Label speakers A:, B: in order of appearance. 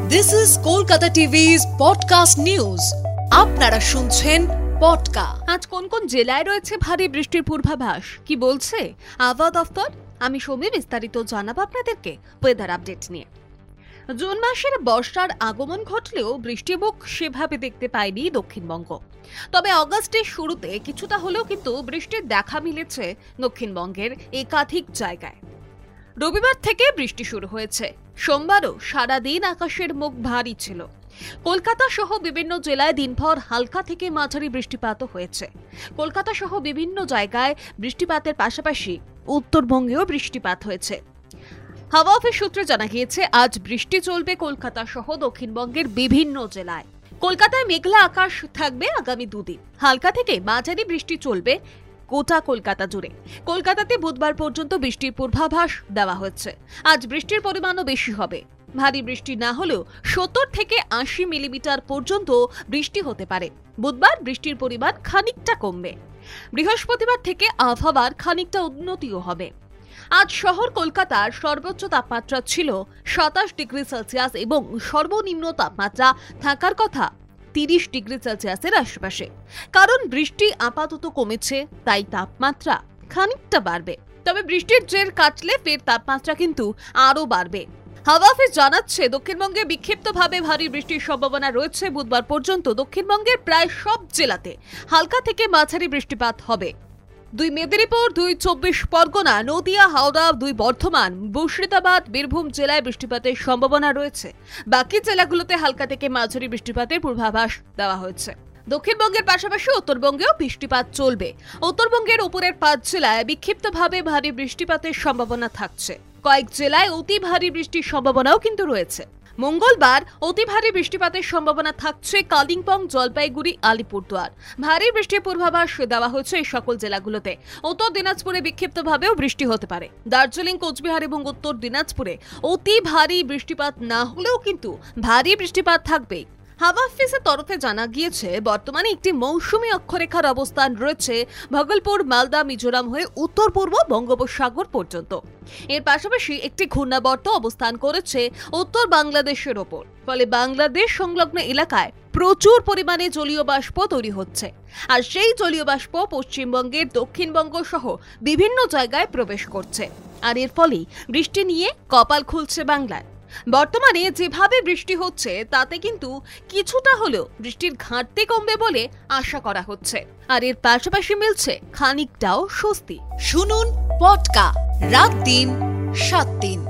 A: This is Kolkata TV's podcast news. আপনারা শুনছেন podcast.
B: আজ কোন কোন জেলায় রয়েছে ভারী বৃষ্টির পূর্বাভাস, কি বলছে আবহাওয়া দফতর? আমি সৌমি বিস্তারিত জানাবো আপনাদেরকে ওয়েদার আপডেট নিয়ে। জুন মাসের বর্ষার আগমন ঘটলেও বৃষ্টিমুখ সেভাবে দেখতে পায়নি দক্ষিণবঙ্গ। তবে অগাস্টের শুরুতে কিছুটা হলেও কিন্তু বৃষ্টির দেখা মিলেছে দক্ষিণবঙ্গের একাধিক জায়গায়। রবিবার থেকে বৃষ্টি শুরু হয়েছে। সোমবারও সারাদিন আকাশের মুখ ভারী ছিল। কলকাতা সহ বিভিন্ন জেলায় দিনভর হালকা থেকে মাঝারি বৃষ্টিপাতও হয়েছে। কলকাতা সহ বিভিন্ন জায়গায় বৃষ্টিপাতের পাশাপাশি উত্তরবঙ্গেও বৃষ্টিপাত হয়েছে। হাওয়া অফিস সূত্রে জানা গিয়েছে আজ বৃষ্টি চলবে কলকাতা সহ দক্ষিণবঙ্গের বিভিন্ন জেলায়। কলকাতায় মেঘলা আকাশ থাকবে আগামী দুদিন। হালকা থেকে মাঝারি বৃষ্টি চলবে গোটা কলকাতা জুড়ে। কলকাতাতে বুধবার পর্যন্ত বৃষ্টির পূর্বাভাস দেওয়া হচ্ছে। আজ বৃষ্টির পরিমাণও বেশি হবে। ভারী বৃষ্টি না হলেও 70 থেকে 80 মিলিমিটার পর্যন্ত বৃষ্টি হতে পারে। বুধবার বৃষ্টির পরিমাণ খানিকটা কমবে। বৃহস্পতিবার থেকে আবহাওয়ার খানিকটা উন্নতিও হবে। আজ শহর কলকাতার সর্বোচ্চ তাপমাত্রা ছিল 27 ডিগ্রি সেলসিয়াস এবং সর্বনিম্ন তাপমাত্রা থাকার কথা 30 ডিগ্রি সেলসিয়াসের আশেপাশে। কারণ বৃষ্টি আপাতত কমেছে, তাই তাপমাত্রা খানিকটা বাড়বে। তবে বৃষ্টির জের কাটলে ফের তাপমাত্রা কিন্তু আরও বাড়বে। হাওয়া অফিস জানাচ্ছে দক্ষিণবঙ্গে বিক্ষিপ্তভাবে ভারী বৃষ্টির সম্ভাবনা রয়েছে। বুধবার পর্যন্ত দক্ষিণবঙ্গের প্রায় সব জেলাতে হালকা থেকে মাঝারি বৃষ্টিপাত হবে। 2 মেদিনীপুর, 2 24 পরগনা, নদিয়া, হাওড়া, 2 বর্ধমান, মুর্শিদাবাদ, বীরভূম জেলায় বৃষ্টিপাতের সম্ভাবনা রয়েছে। বাকি জেলাগুলোতে হালকা থেকে মাঝারি বৃষ্টিপাতের পূর্বাভাস দেওয়া হয়েছে। দক্ষিণবঙ্গের পাশাপাশি উত্তরবঙ্গেও বৃষ্টিপাত চলবে। উত্তরবঙ্গের উপরের 5 জেলায় বিক্ষিপ্তভাবে ভারী বৃষ্টিপাতের সম্ভাবনা থাকছে। কয়েক জেলায় অতি ভারী বৃষ্টির সম্ভাবনাও কিন্তু রয়েছে। মঙ্গলবার অতি ভারী বৃষ্টিপাতের সম্ভাবনা থাকছে কালিম্পং, জলপাইগুড়ি, আলিপুরদুয়ার। ভারী বৃষ্টির পূর্বাভাস দেওয়া হয়েছে এই সকল জেলাগুলোতে। উত্তর দিনাজপুরে বিক্ষিপ্তভাবেও বৃষ্টি হতে পারে। দার্জিলিং, কোচবিহার এবং উত্তর দিনাজপুরে অতি ভারী বৃষ্টিপাত না হলেও কিন্তু ভারী বৃষ্টিপাত থাকবে। হাওয়া অফিসের তরফে জানা গিয়েছে বর্তমানে একটি মৌসুমী অক্ষরেখার অবস্থান রয়েছে ভাগলপুর, মালদা, মিজোরাম হয়ে উত্তর পূর্ব বঙ্গোপসাগর পর্যন্ত। এর পাশাপাশি একটি ঘূর্ণাবর্ত অবস্থান করেছে উত্তর বাংলাদেশের ওপর। ফলে বাংলাদেশ সংলগ্ন এলাকায় প্রচুর পরিমাণে জলীয় বাষ্প তৈরি হচ্ছে। আর সেই জলীয় বাষ্প পশ্চিমবঙ্গের দক্ষিণবঙ্গ সহ বিভিন্ন জায়গায় প্রবেশ করছে। আর এর ফলে বৃষ্টি নিয়ে কপাল খুলছে বাংলায়। বর্তমানে যেভাবে বৃষ্টি হচ্ছে তাতে কিন্তু কিছুটা হলেও বৃষ্টির ঘাটতি কমবে বলে আশা করা হচ্ছে। আর এর পাশাপাশি মিলছে খানিকটাও স্বস্তি।
A: শুনুন পডকাস্ট রাত দিন 7 দিন।